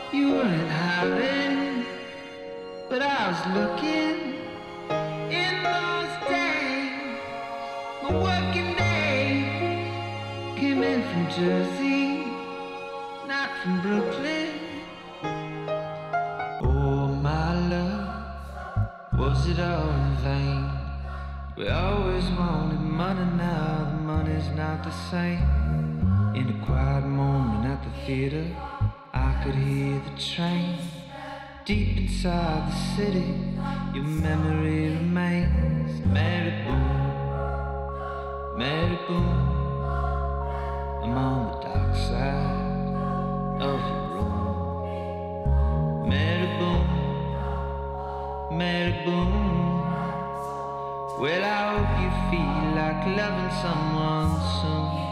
You weren't hiding, but I was looking in those days. My working days came in from Jersey, not from Brooklyn. Oh, my love, was it all in vain? We always wanted money, now the money's not the same. In a quiet moment at the theater, I could hear the train. Deep inside the city, your memory remains. Mary Boone, Mary Boone, I'm on the dark side of your room. Mary Boone, Mary Boone, well, I hope you feel like loving someone soon.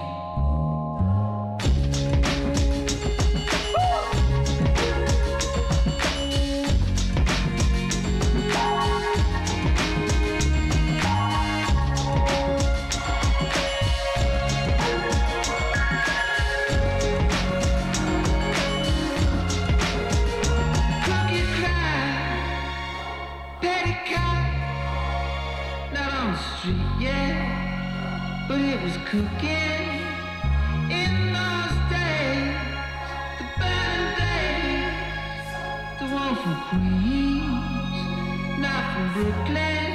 But it was cooking in those days, the burning days, the one from Queens, not from Brooklyn.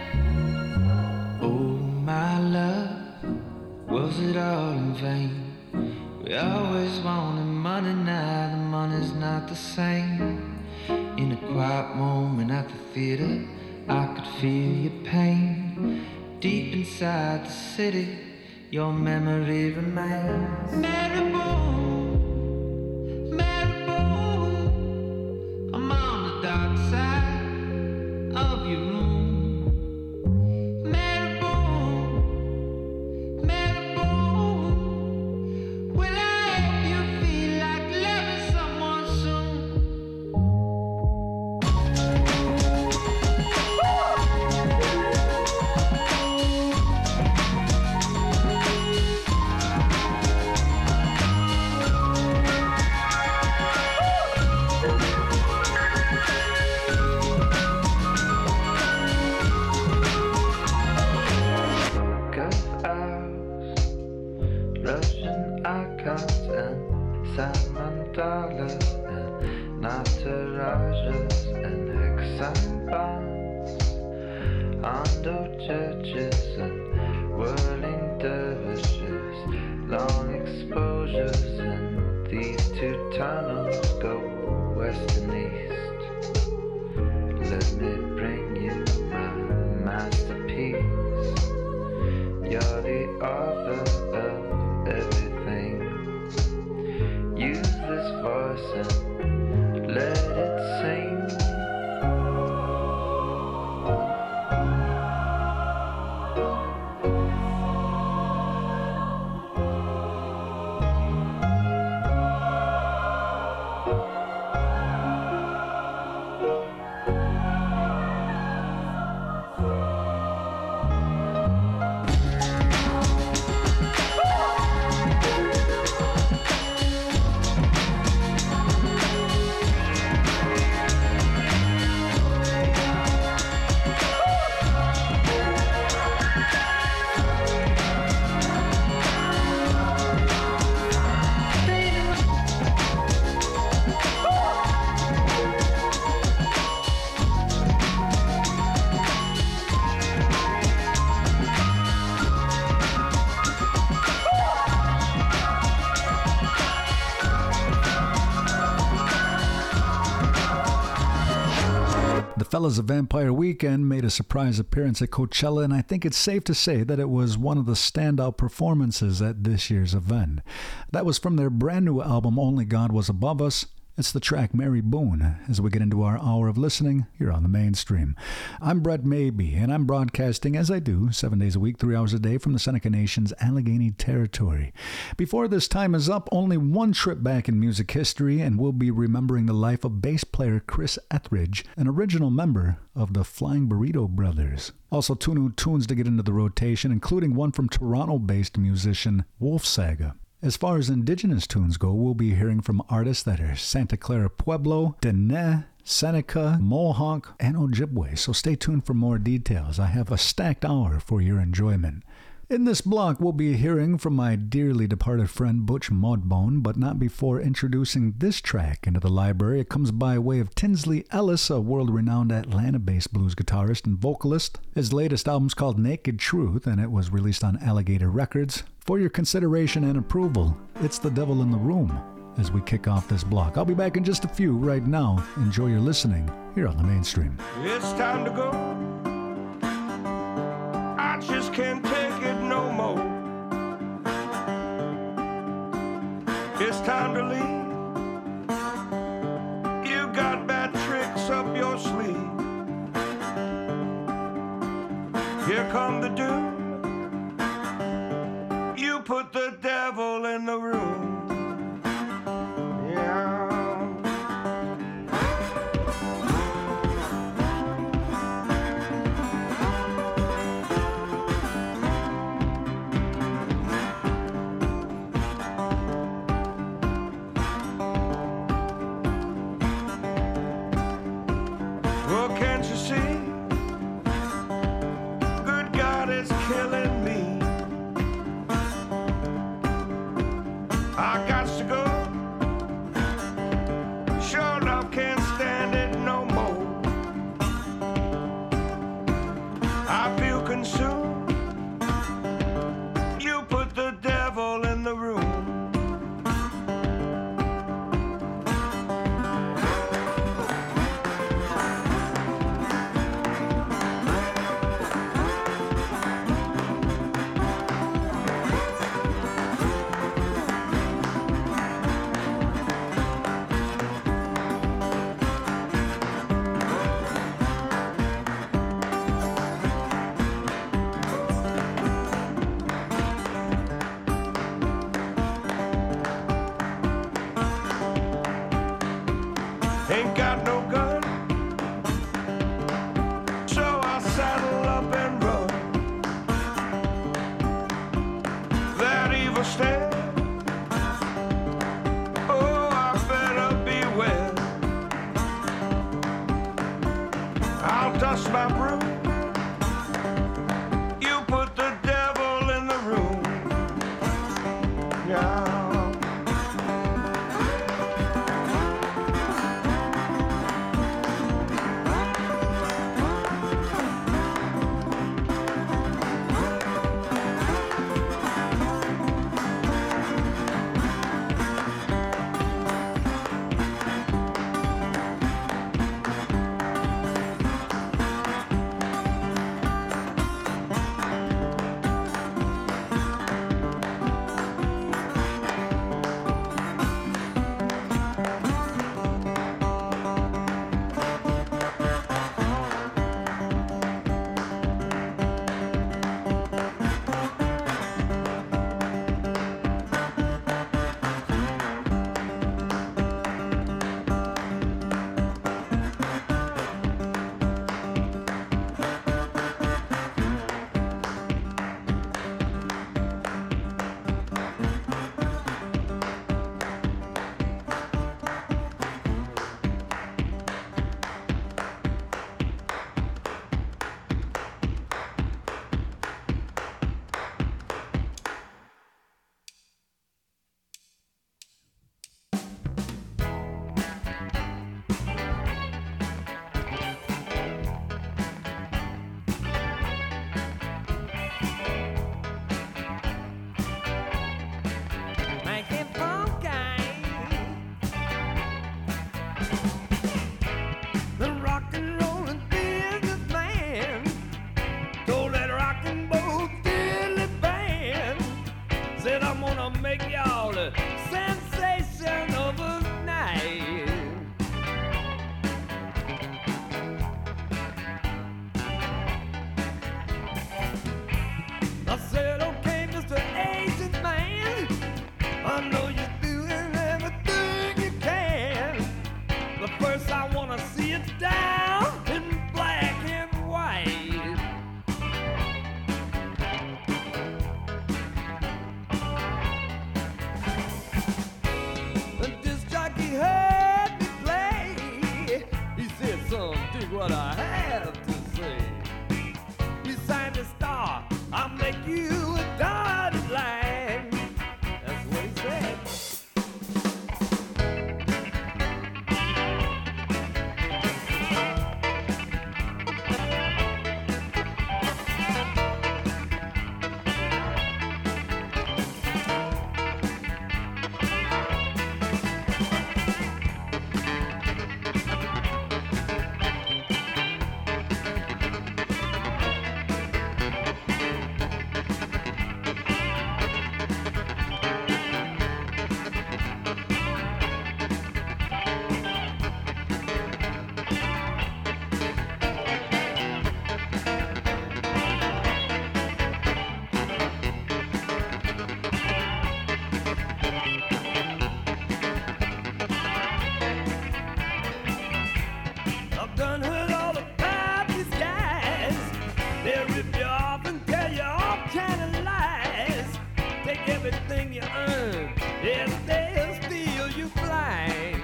Oh, my love, was it all in vain? We always wanted money, now the money's not the same. In a quiet moment at the theater, I could feel your pain. Deep inside the city, your memory remains. Mary Boone, Mary Boone, I'm on the dark side of your room. Mary Boone, Mary Boone, will I help you feel like loving someone soon? Dollars and Natarajas and Hexam bonds, Hondo churches and whirling dervishes, long exposures, and these two tunnels go west and east. Let me bring you my masterpiece. You're the author of everything. Use this voice and let it sing. Fellas of Vampire Weekend made a surprise appearance at Coachella, and I think it's safe to say that it was one of the standout performances at this year's event. That was from their brand new album, Only God Was Above Us. It's the track Mary Boone as we get into our hour of listening here on the Mainstream. I'm Brett Maybe, and I'm broadcasting, as I do, 7 days a week, 3 hours a day from the Seneca Nation's Allegheny Territory. Before this time is up, only one trip back in music history, and we'll be remembering the life of bass player Chris Etheridge, an original member of the Flying Burrito Brothers. Also, 2 new tunes to get into the rotation, including one from Toronto-based musician Wolf Saga. As far as indigenous tunes go, we'll be hearing from artists that are Santa Clara Pueblo, Dene, Seneca, Mohawk, and Ojibwe, so stay tuned for more details. I have a stacked hour for your enjoyment. In this block, we'll be hearing from my dearly departed friend Butch Modbone, but not before introducing this track into the library. It comes by way of Tinsley Ellis, a world-renowned Atlanta-based blues guitarist and vocalist. His latest album's called Naked Truth, and it was released on Alligator Records. For your consideration and approval, it's The Devil in the Room as we kick off this block. I'll be back in just a few. Right now, enjoy your listening here on the Mainstream. It's time to go. I just can't take it no more. It's time to leave. You got bad tricks up your sleeve. Here come the doom. You put the devil in the room. Yeah. what I have to say. Beside the star, I'll make you a dotted line. That's what he said. I've done heard all about these guys. They'll rip you off and tell you all kind of lies. Take everything you earn, yes, they'll steal you blind.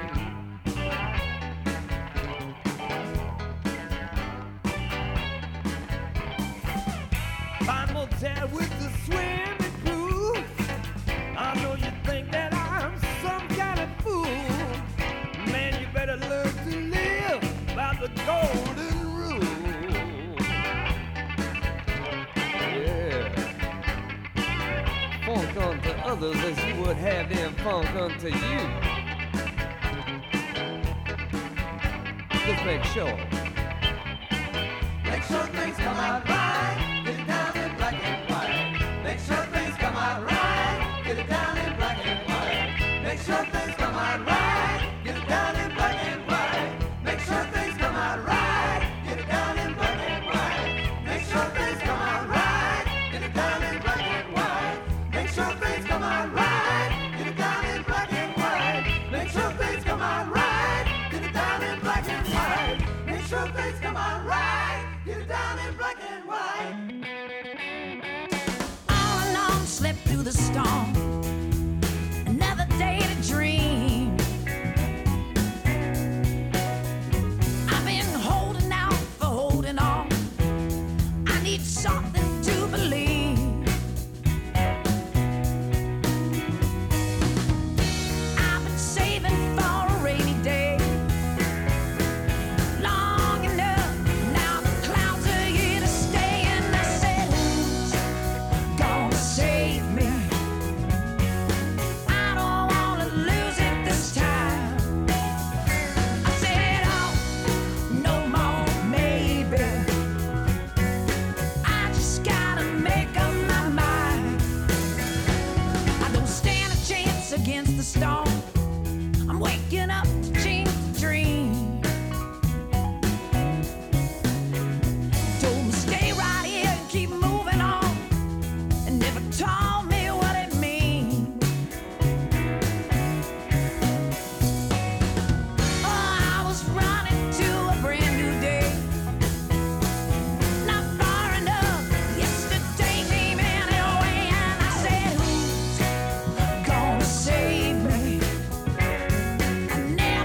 Find motel with the swimming pool. I know you think that I'm some kind of fool. Man, you better learn to live by the golden rule. Yeah. Funk unto others as you would have them funk unto you. Just make sure. Make sure things come out right. Get it down in black and white. Make sure things come out right. Get it down in black and white. Make sure things come out right. Get it down in black and white. Make sure things come out right. Get it down in black and white. Make sure things come out right. Get it down in black and white. Make sure things come out right. Get it down in black and white. Make sure things come out right. Get it down in black and white. Make sure things come out right. Get it down in black and white. All alone, slept through the storm. Another day to dream. I've been holding out for holding on. I need something to believe. I've been saving for a rainy day. Long enough, now the clouds are here to stay. And I said, who's gonna save me? I don't wanna lose it this time. I said, oh, no more maybe. I just gotta make up my mind. I don't stand a chance against the storm. I'm waking up to change the dream. Told me stay right here and keep moving on, and never told me what it means. Oh, I was running to a brand new day, not far enough. Yesterday came anyway, and I said, who's gonna save me? I never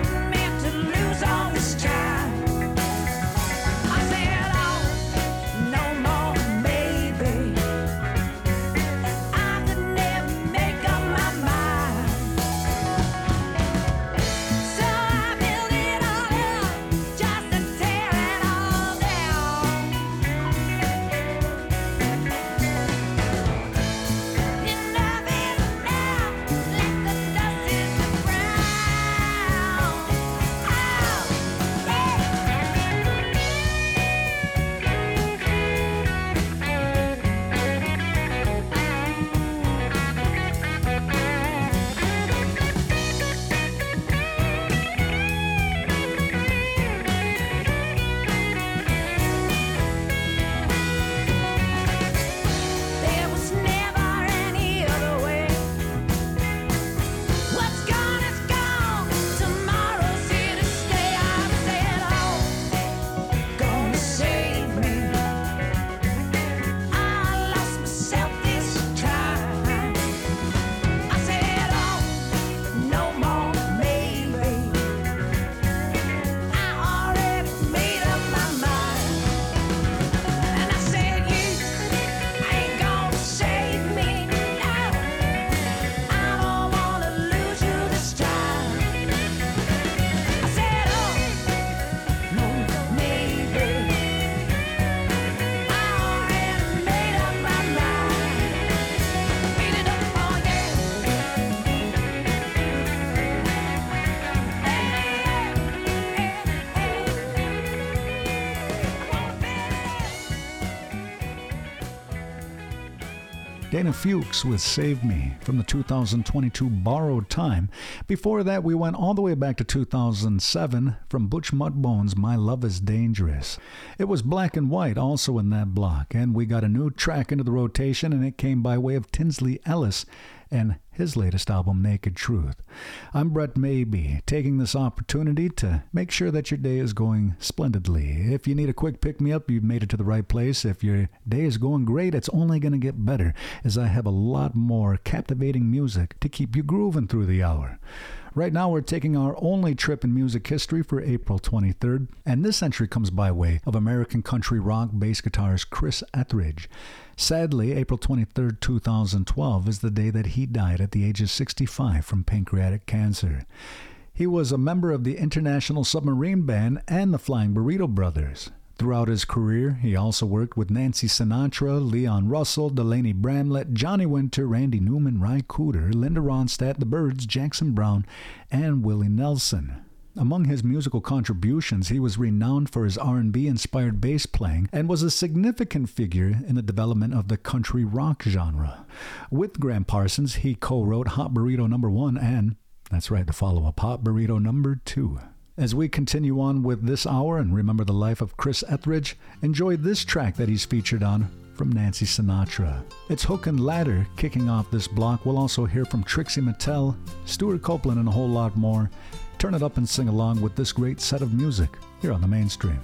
Dana Fuchs with Save Me from the 2022 Borrowed Time. Before that, we went all the way back to 2007 from Butch Mudbones' My Love is Dangerous. It was Black and White also in that block, and we got a new track into the rotation, and it came by way of Tinsley Ellis and his latest album, Naked Truth. I'm Brett Maybe, taking this opportunity to make sure that your day is going splendidly. If you need a quick pick-me-up, you've made it to the right place. If your day is going great, it's only going to get better, as I have a lot more captivating music to keep you grooving through the hour. Right now, we're taking our only trip in music history for April 23rd, and this entry comes by way of American country rock bass guitarist Chris Etheridge. Sadly, April 23rd, 2012 is the day that he died at the age of 65 from pancreatic cancer. He was a member of the International Submarine Band and the Flying Burrito Brothers. Throughout his career, he also worked with Nancy Sinatra, Leon Russell, Delaney Bramlett, Johnny Winter, Randy Newman, Ry Cooder, Linda Ronstadt, The Byrds, Jackson Browne, and Willie Nelson. Among his musical contributions, he was renowned for his R&B-inspired bass playing and was a significant figure in the development of the country rock genre. With Graham Parsons, he co-wrote Hot Burrito No. 1 and, that's right, the follow-up, Hot Burrito No. 2. As we continue on with this hour and remember the life of Chris Etheridge, enjoy this track that he's featured on from Nancy Sinatra. It's Hook and Ladder kicking off this block. We'll also hear from Trixie Mattel, Stuart Copeland, and a whole lot more. Turn it up and sing along with this great set of music here on the Mainstream.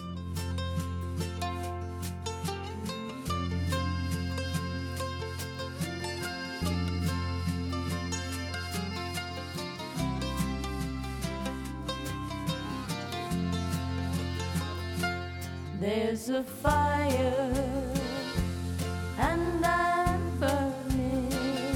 There's a fire and I'm burning.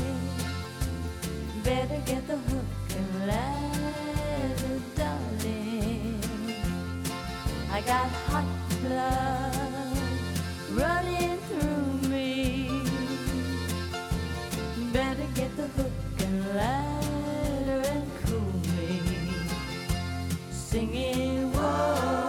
Better get the hook and ladder, darling. I got hot blood running through me. Better get the hook and ladder and cool me. Singing, whoa.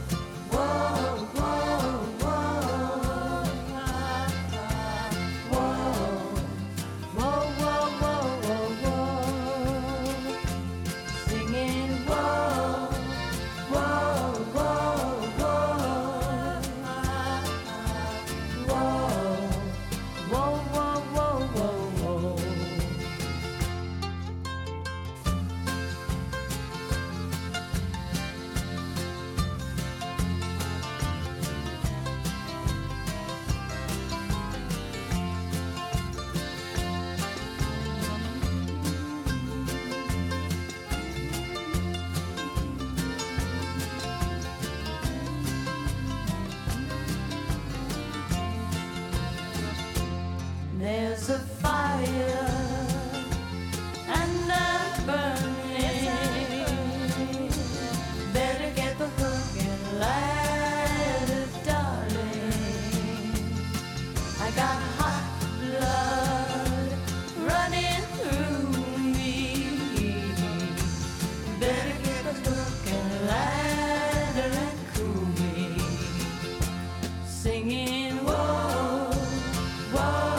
There's a fire and I'm burning. Better get the hook and ladder, darling. I got hot blood running through me. Better get the hook and ladder and cool me. Singing, whoa, whoa.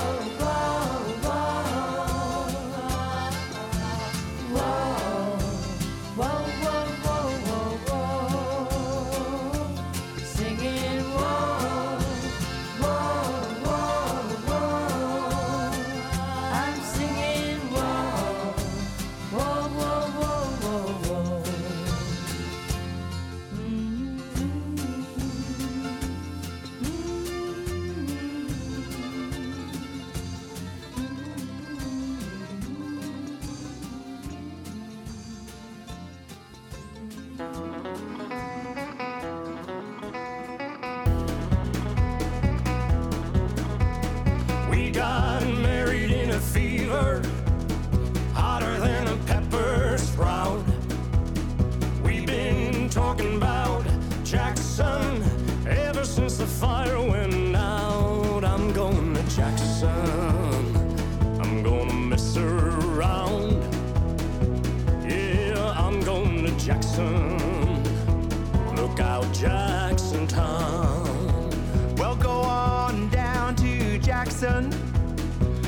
Hotter than a pepper sprout. We've been talking about Jackson ever since the fire went out. I'm going to Jackson. I'm gonna mess around. Yeah, I'm going to Jackson. Look out, Jackson Town. Well, go on down to Jackson.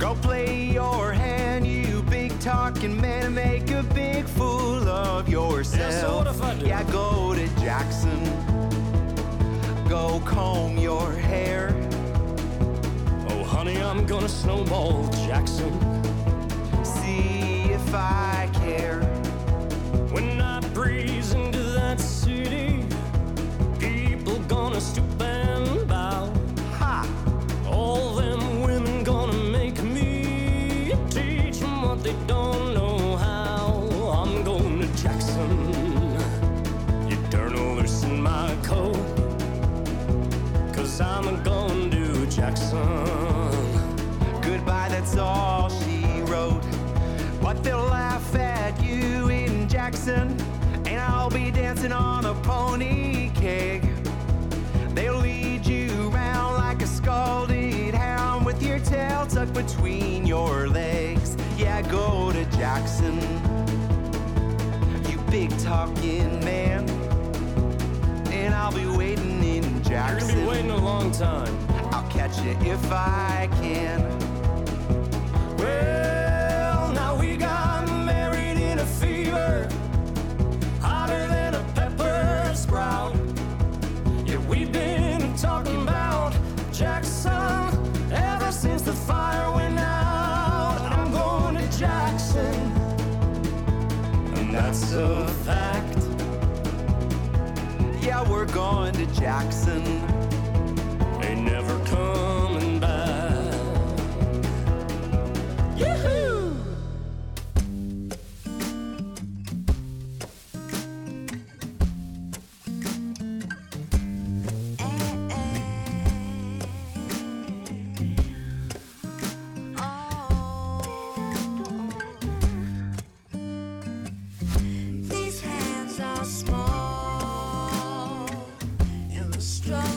Go play your hand, you big talking man, and make a big fool of yourself. Yeah, so what if I do? Yeah, go to Jackson. Go comb your hair. Oh, honey, I'm gonna snowball Jackson. See if I care. When I breeze into that city, people gonna stoop and bow. Ha! All them women gonna make me teach them what they don't know how. I'm going to Jackson. You darn loosen my coat, 'cause I'm going to Jackson. Goodbye, that's all she wrote. But they'll laugh at you in Jackson, and I'll be dancing on a pony keg. They'll lead you around like a scalded hound with your tail tucked between your legs. Yeah, go to Jackson, you big talking man, and I'll be waiting in You're Jackson. gonna be waiting a long time. I'll catch you if I can. Well, now we got married in a fever, hotter than a pepper sprout. Yeah, we've been talking about Jackson ever since the fire went out. I'm going to Jackson, and that's a fact. Yeah, we're going to Jackson. Ain't never coming back. Yoo-hoo! These hands are small, and the struggle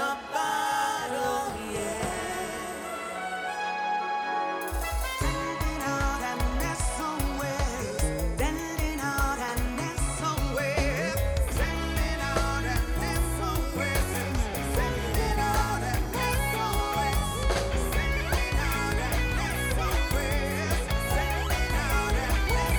a bottle, yeah. Sending out an SOS, sending out an SOS, sending out an SOS, sending out an SOS, sending out an SOS, sending out an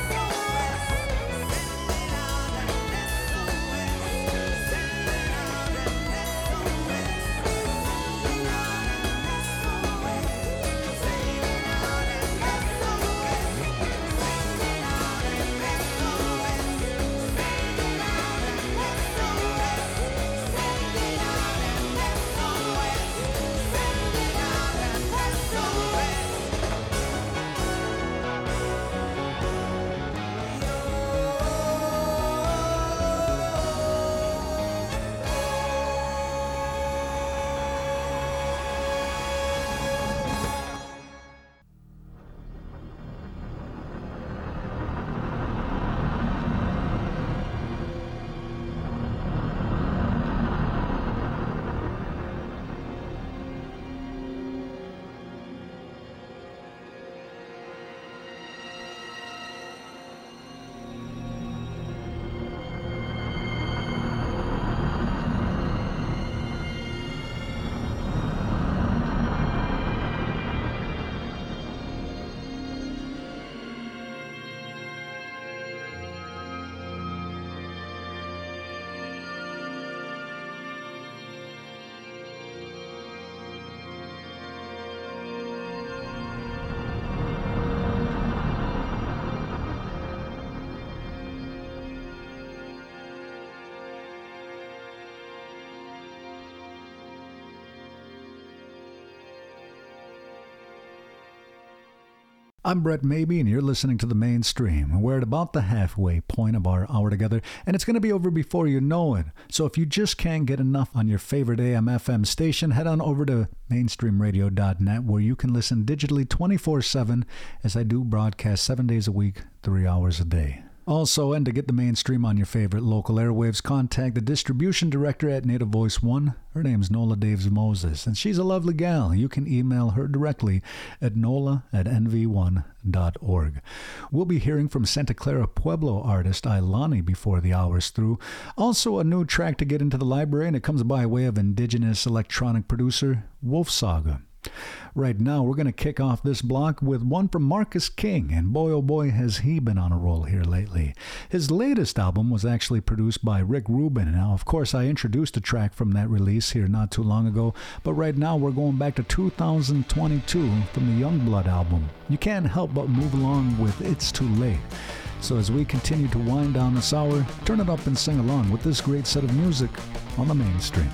I'm Brett Maybe, and you're listening to The Mainstream. We're at about the halfway point of our hour together, and it's going to be over before you know it. So if you just can't get enough on your favorite AM/FM station, head on over to mainstreamradio.net, where you can listen digitally 24/7, as I do broadcast 7 days a week, 3 hours a day. Also, and to get the Mainstream on your favorite local airwaves, contact the distribution director at Native Voice One. Her name's Nola Daves Moses, and she's a lovely gal. You can email her directly at nola@nv1.org. We'll be hearing from Santa Clara Pueblo artist Ilani before the hour's through. Also, a new track to get into the library, and it comes by way of indigenous electronic producer Wolf Saga. Right now, we're going to kick off this block with one from Marcus King, and boy oh boy has he been on a roll here lately. His latest album was actually produced by Rick Rubin. Now, of course, I introduced a track from that release here not too long ago, but right now we're going back to 2022 from the Youngblood album. You can't help but move along with It's Too Late. So as we continue to wind down this hour, turn it up and sing along with this great set of music on the Mainstream.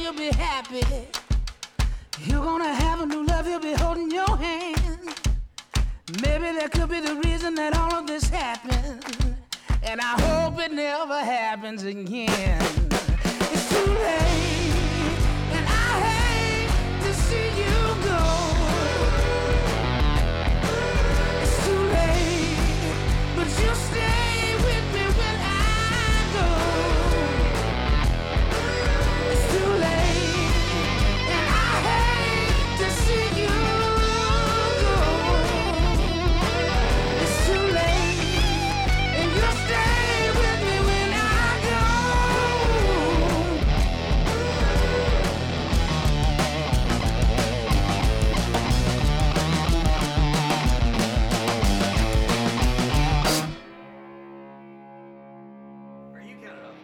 you'll be happy. You're gonna have a new love, you'll be holding your hand. Maybe that could be the reason that all of this happened. And I hope it never happens again. It's too late, and I hate to see you go. It's too late, but you stay with me when I go. It's too late, and I hate to see you go. It's too late, and you stay with me when I go. Are you counting up?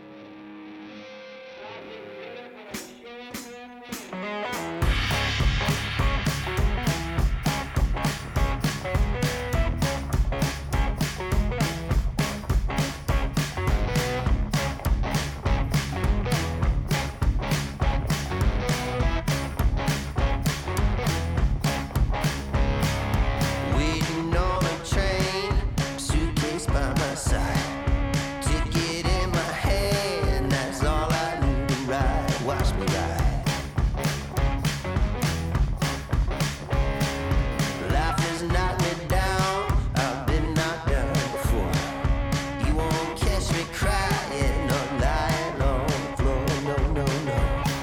Waiting on a train, suitcase by my side, ticket in my hand, that's all I need to ride. Watch me ride. Life has knocked me down, I've been knocked down before. You won't catch me crying or lying on the floor, no, no, no.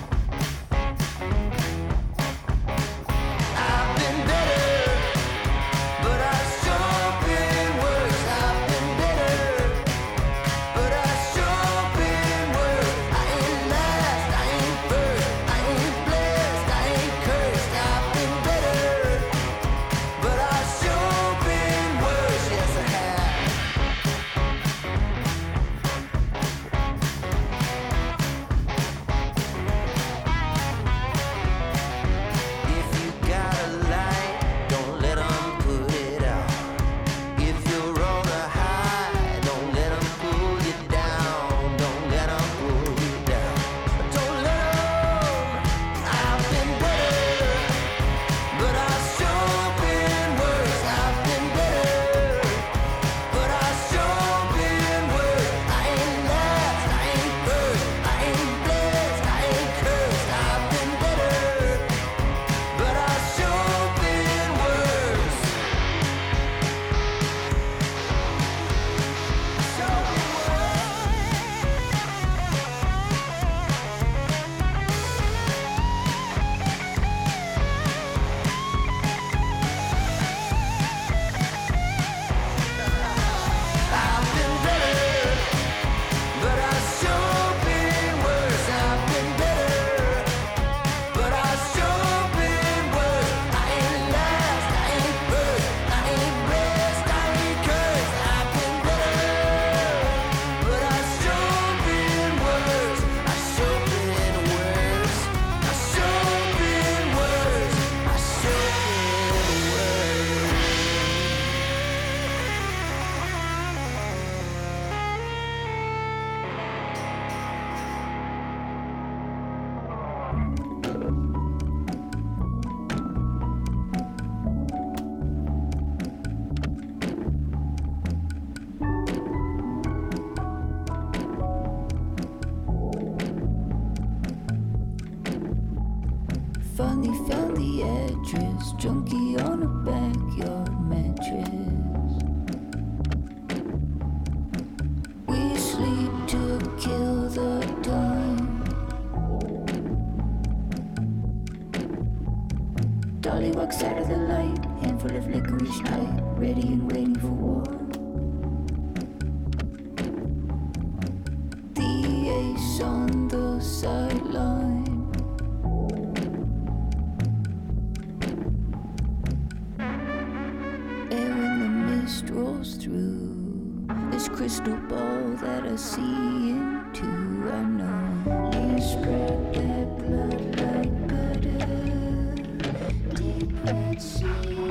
I've been better, but I've sure been worse. I've been better, but I've sure been worse. I ain't last, I ain't first, I ain't blessed, I ain't cursed. I've been better, but I've sure been worse. Yes, I have. If you got a light, don't let 'em put it out. If you're on a high, don't let 'em pull you down. Don't let 'em pull you down. Don't let 'em. I've been better, but I've sure been worse. I've been better, but I've sure been worse. I ain't last, I ain't first, I ain't blessed, I ain't cursed. I've been better, but I've sure been worse. Sure been I've been better, but I've sure been worse. I've been better, but I've sure been worse. I ain't last, I ain't first, I ain't blessed, I ain't cursed. I've been better, but I've sure been worse. I've sure been worse. I've sure been worse. I've sure been worse. Finally found the address, junkie on a backyard mattress. We sleep to kill the time. Dolly walks out of the light, handful of licorice light, ready and waiting for war. The ace on the sideline. Air in the mist rolls through this crystal ball that I see into. I know you spread that blood like butter. Deep red sea.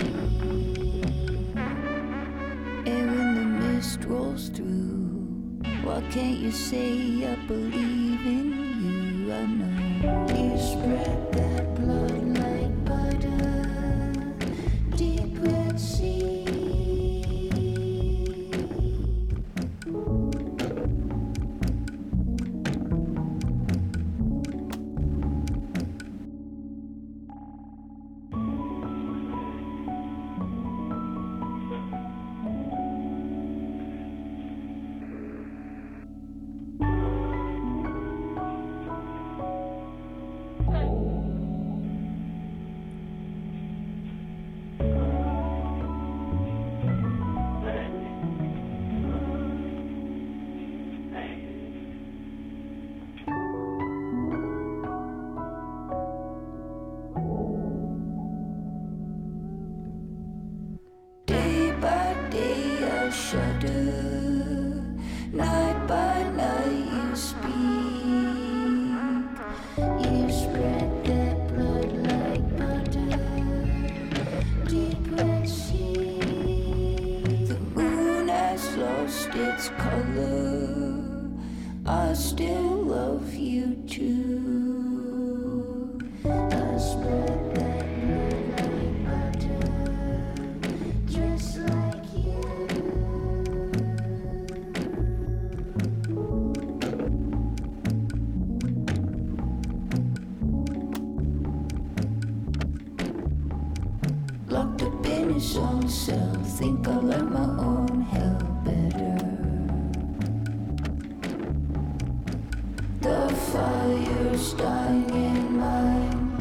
Air in the mist rolls through. Why can't you say I believe in you? I know you spread that blood like butter, deep red sea. Day by day I shudder, night by night you speak. You spread that blood like butter, deep red sea. The moon has lost its color, I still love you too. I spread that blood like butter, just like you. Locked up in his own cell, think I like my own hell better. The fire's dying in mine.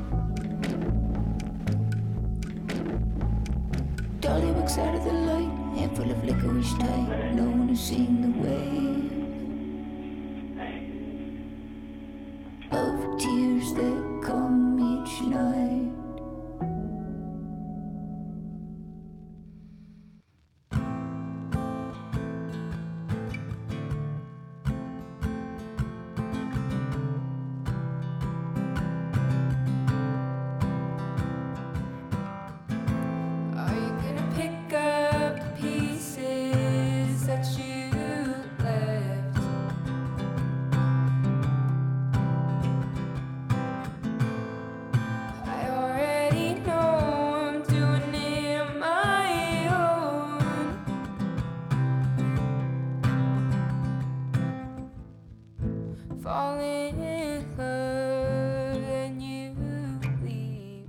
Dolly walks out of the light, handful of licorice tight. No one has seen the wave of tears that come each night. Are you gonna pick up the pieces that you left? I already know I'm doing it on my own. Falling in love and you leave.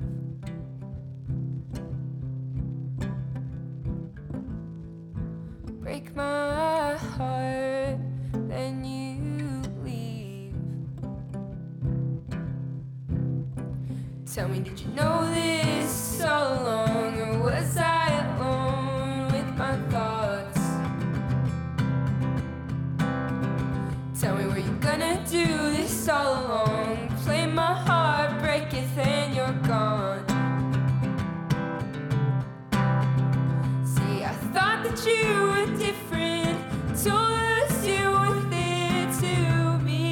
Break my heart, then you leave. Tell me, did you know this all along, or was I alone with my thoughts? Tell me, were you gonna do this all along? Play my heart, break it, then you're gone. See, I thought that you were different, told us you were there to me.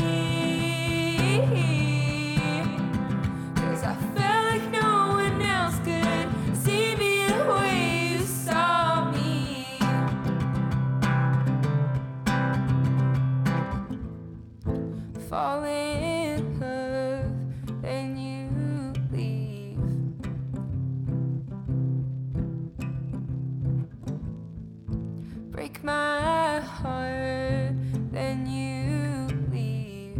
'Cause I felt like no one else could see me the way you saw me. Fall in love, then you leave. Break my heart, then you leave.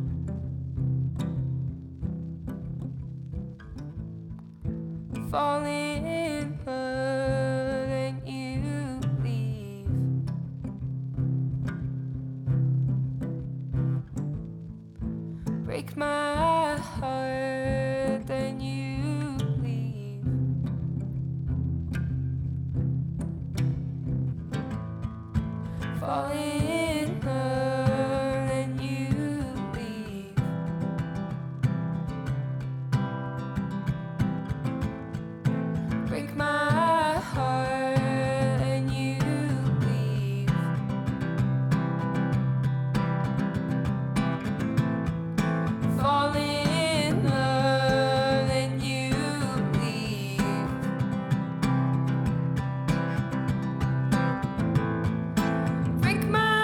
Fall in love, then you leave. Break my heart, then you leave. Fall in love, then you leave. Break my heart, then you leave. Fall in love, then you leave. Break my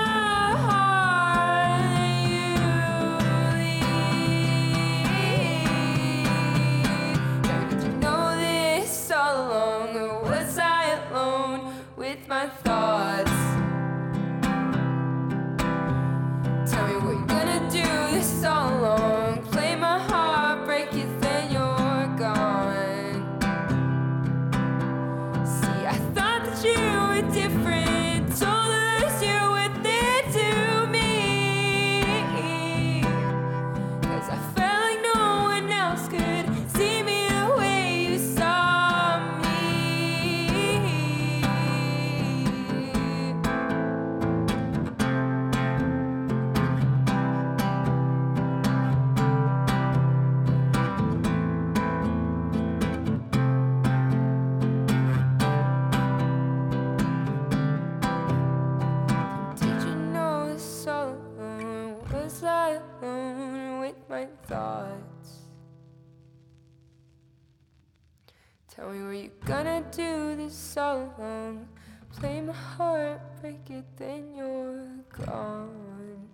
Tell me, were you gonna do this all along? Play my heart, break it, then you're gone.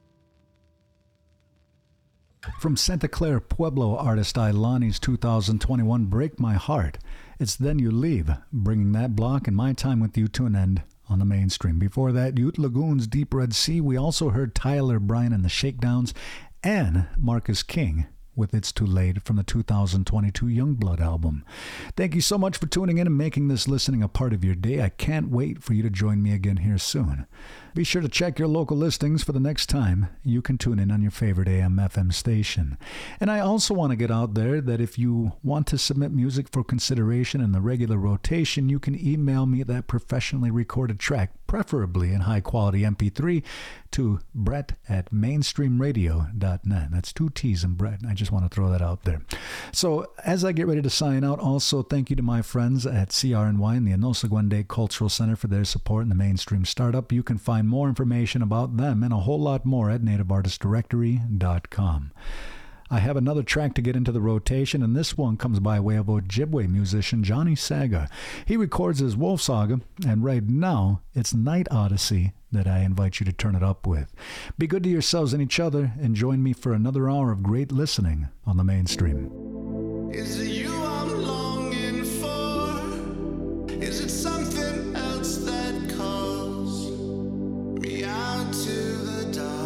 From Santa Clara Pueblo artist Ilani's 2021 Break My Heart, it's Then You Leave, bringing that block and my time with you to an end on the mainstream. Before that, Ute Lagoon's Deep Red Sea. We also heard Tyler Bryan and the Shakedowns and Marcus King with It's Too Late from the 2022 Youngblood album. Thank you so much for tuning in and making this listening a part of your day. I can't wait for you to join me again here soon. Be sure to check your local listings for the next time you can tune in on your favorite AM/FM station. And I also want to get out there that if you want to submit music for consideration in the regular rotation, you can email me that professionally recorded track, preferably in high-quality MP3, to brett@mainstreamradio.net. That's 2 T's in Brett. I just want to throw that out there. So as I get ready to sign out, also thank you to my friends at CRNY and the Enosa Gwende Cultural Center for their support in the Mainstream Startup. You can find more information about them and a whole lot more at nativeartistdirectory.com. I have another track to get into the rotation, and this one comes by way of Ojibwe musician Johnny Saga. He records his Wolf Saga, and right now, it's Night Odyssey that I invite you to turn it up with. Be good to yourselves and each other, and join me for another hour of great listening on the Mainstream. Is it you I'm longing for? Is it something else that calls me out to the dark?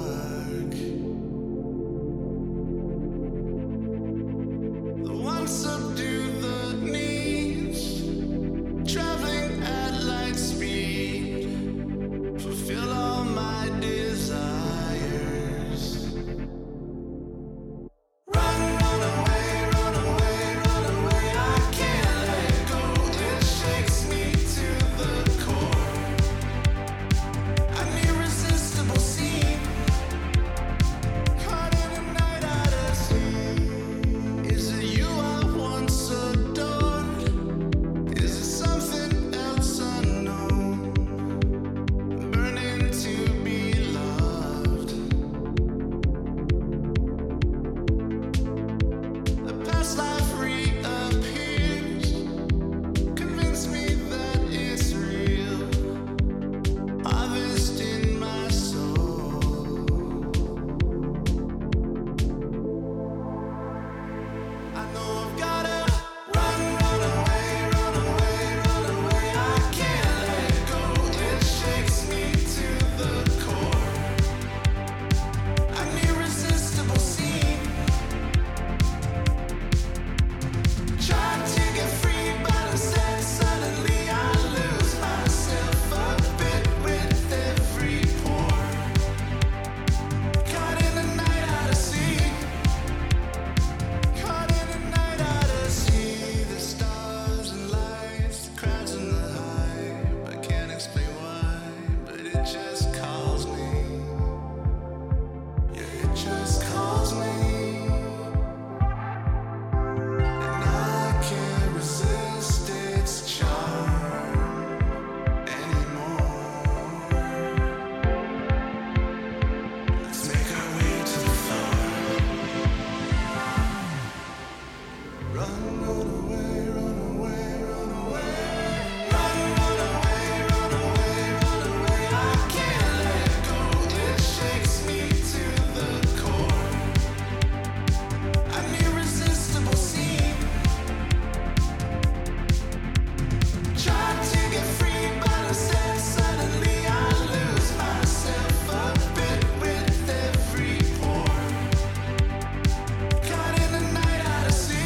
Subdue the needs, traveling at light speed, fulfill all my desires. Run away, run away, run away. I can't let go, it shakes me to the core. An irresistible scene, caught in a night odyssey. Is it you once adored? Is it something else unknown? Burning to be loved. The past life reappears. Convince me that it's real. Harvest in my soul. I know I've gotta run away, run away, run away. I can't let go, it shakes me to the core. An irresistible scene. Tried to get free, but instead suddenly I lose myself a bit with every pore. Caught in a night odyssey. Caught in a night odyssey, the stars and lights, the crowds and the hype. I can't explain why, but it just calls me. Yeah, it just calls me. And I can't resist its charm anymore. Let's make our way to the floor. Run away, run away, run away. Run away, run away, run away. I can't let go, it shakes me to the core. An irresistible scene. Tried to get free, but instead suddenly I lose myself a bit with every pore. Caught in a night odyssey.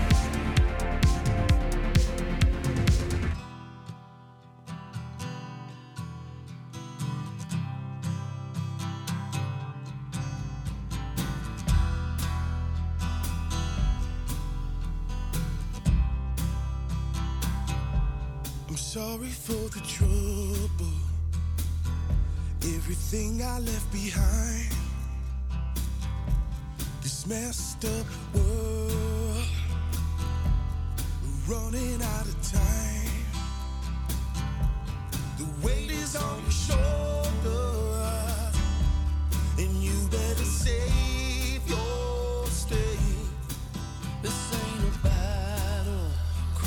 I'm sorry for the trouble, everything I left behind. This messed up world, running out of time. The weight is on your shoulder, and you better save your stay. This ain't a battle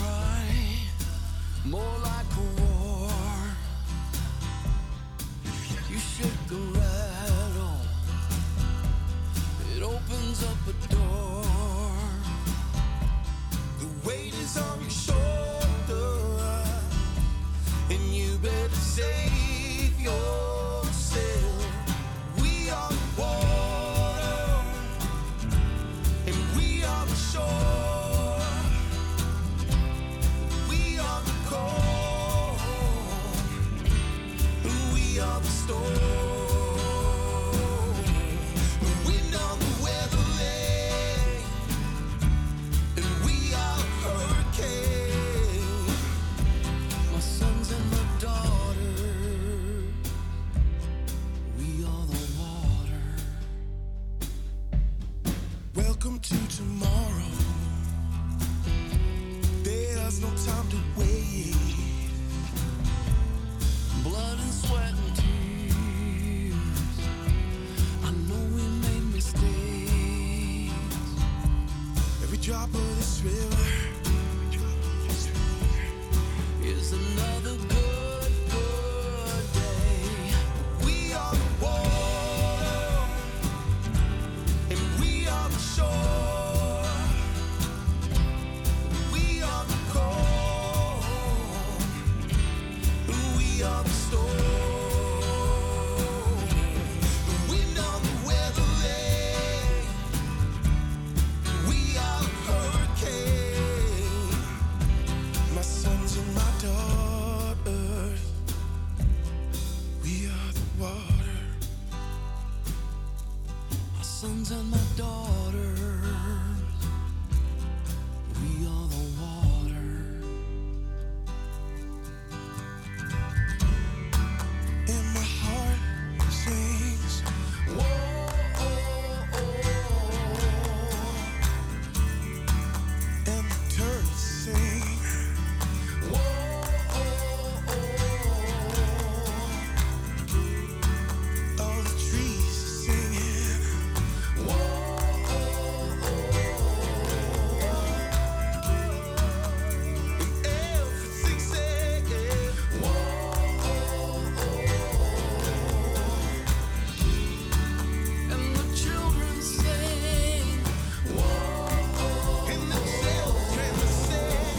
tomorrow. There's no time to wait. Blood and sweat and tears. I know we made mistakes. Every drop of this river is another good day. We are the water, and we are the shore. We are the cold, we are the storm. The wind on the weather lane. We are the hurricane. My sons and my daughters. We are the water. My sons and my daughters. We are the water. And my heart sings. Whoa, oh, oh. And the turds sing. Whoa, oh, oh. All the trees singing. Whoa, oh, oh. And everything singing. Whoa, oh, oh. And the children sing. Whoa, oh. And the children sing.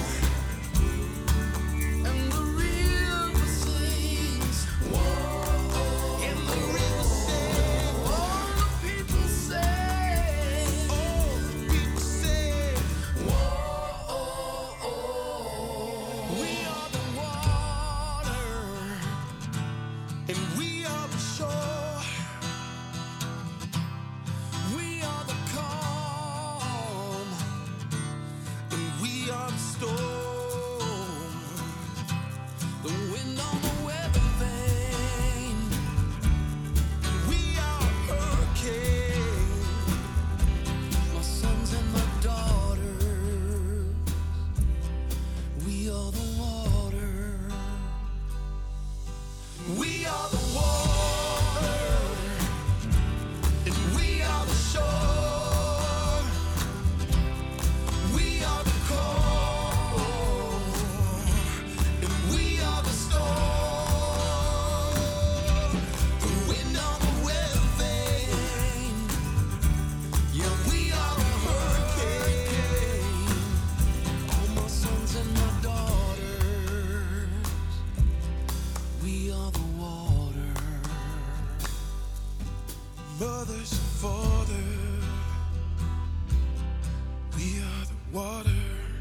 And the river sings. Whoa, and the river sings. All the people sing. All the people sing. Whoa, oh, oh. We are the water, and we are the shore. We are the calm, and we are the storm. The wind on the weather vane. We are a hurricane. My sons and my daughters. We are the water. We are the water, and we are the shore. We are the cold, and we are the storm. The wind on the weather vane. Yeah, we are a hurricane. All my sons and my daughters. We are the water. Mothers and fathers. We are the water.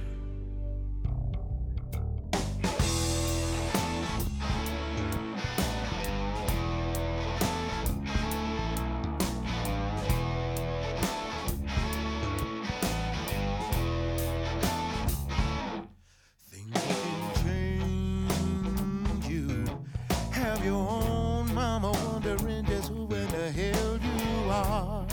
Things can change you. Have your own mama wondering just who in the hell you are.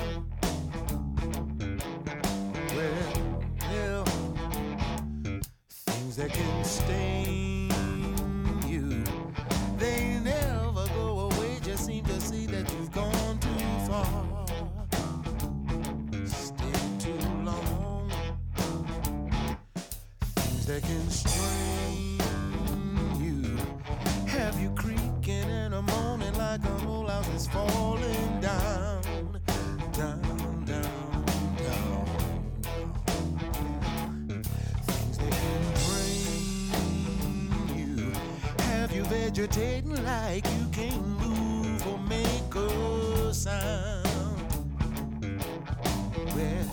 Well, things that can stain you, they never go away. Just seem to see that you've gone too far. Stay too long. Things that can strain you, have you creaking in the morning like a whole house is falling down, down, down, down. Things that can drain you, have you vegetating like you can't move or make a sound. Well,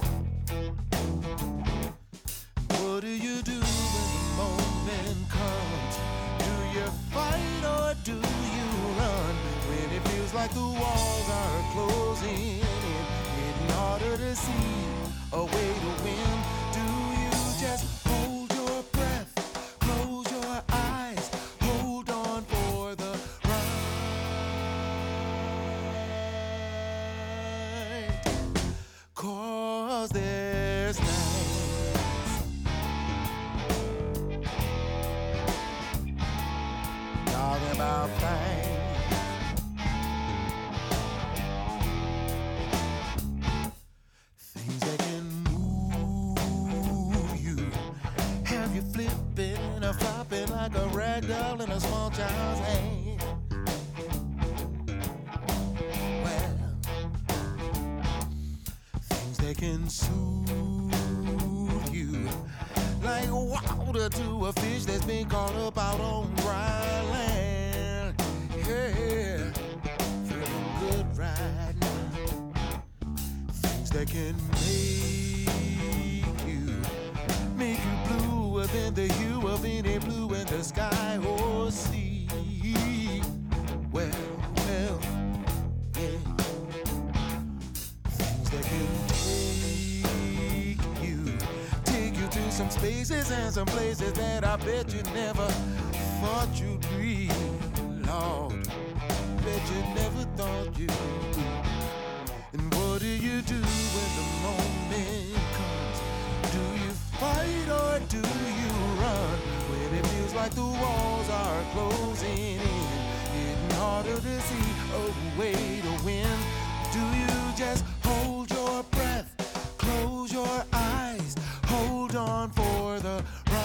what do you do when the moment comes? Do you fight or do you run? When it feels like the walls are closing in, getting harder to see a way to win. Do you just hold your breath, close your eyes, hold on for the ride? 'Cause there's night. things. Things that can move you, have you flipping or flopping like a rag doll in a small child's hand. Well, things that can soothe you, like water to a fish that's been caught up out on dry land. Yeah, feeling good right now. Things that can make you bluer than the hue of any blue in the sky or sea. Well, yeah. Things that can take you to some spaces and some places that I bet you never thought you'd be. Lord, bet you never thought you'd be. And what do you do when the moment comes? Do you fight or do you run? When it feels like the walls are closing in, getting harder to see a way to win. Do you just hold your breath, close your eyes, hold on for the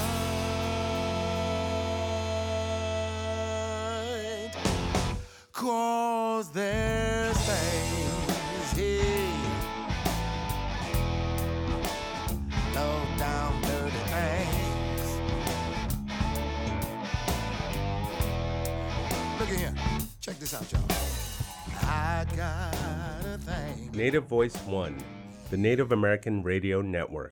ride? 'Cause there's things here, low down dirty things. Look at here, check this out, y'all. I got a thing. Native Voice One, the Native American Radio Network.